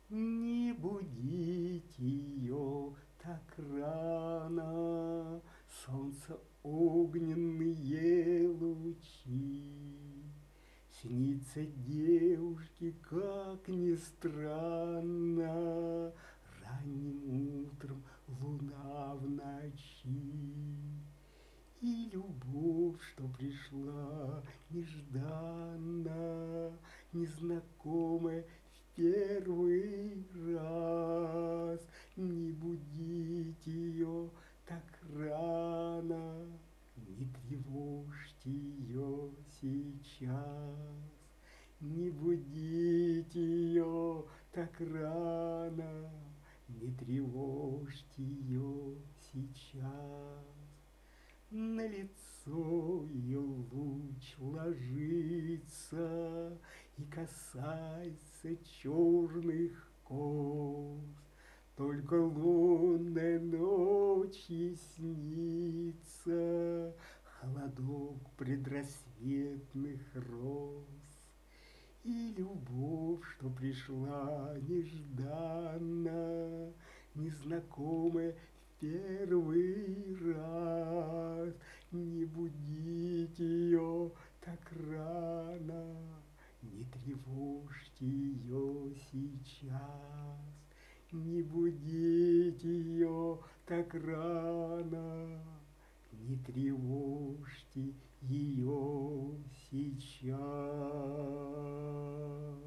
Не будить ее так рано, солнце огненные лучи. Снится девушке, как ни странно, ранним утром луна в ночи. И любовь, что пришла нежданно, незнакомая в первый раз, не будить ее так рано, не тревожьте ее сейчас, не будить ее так рано, не тревожьте ее сейчас. На лицо ее луч ложится и касается черных кос. Только лунной ночи снится холодок предрассветных роз. И любовь, что пришла нежданно, незнакомая в первый раз, не будить ее так рано, не тревожьте ее сейчас, не будить ее так рано, не тревожьте ее сейчас.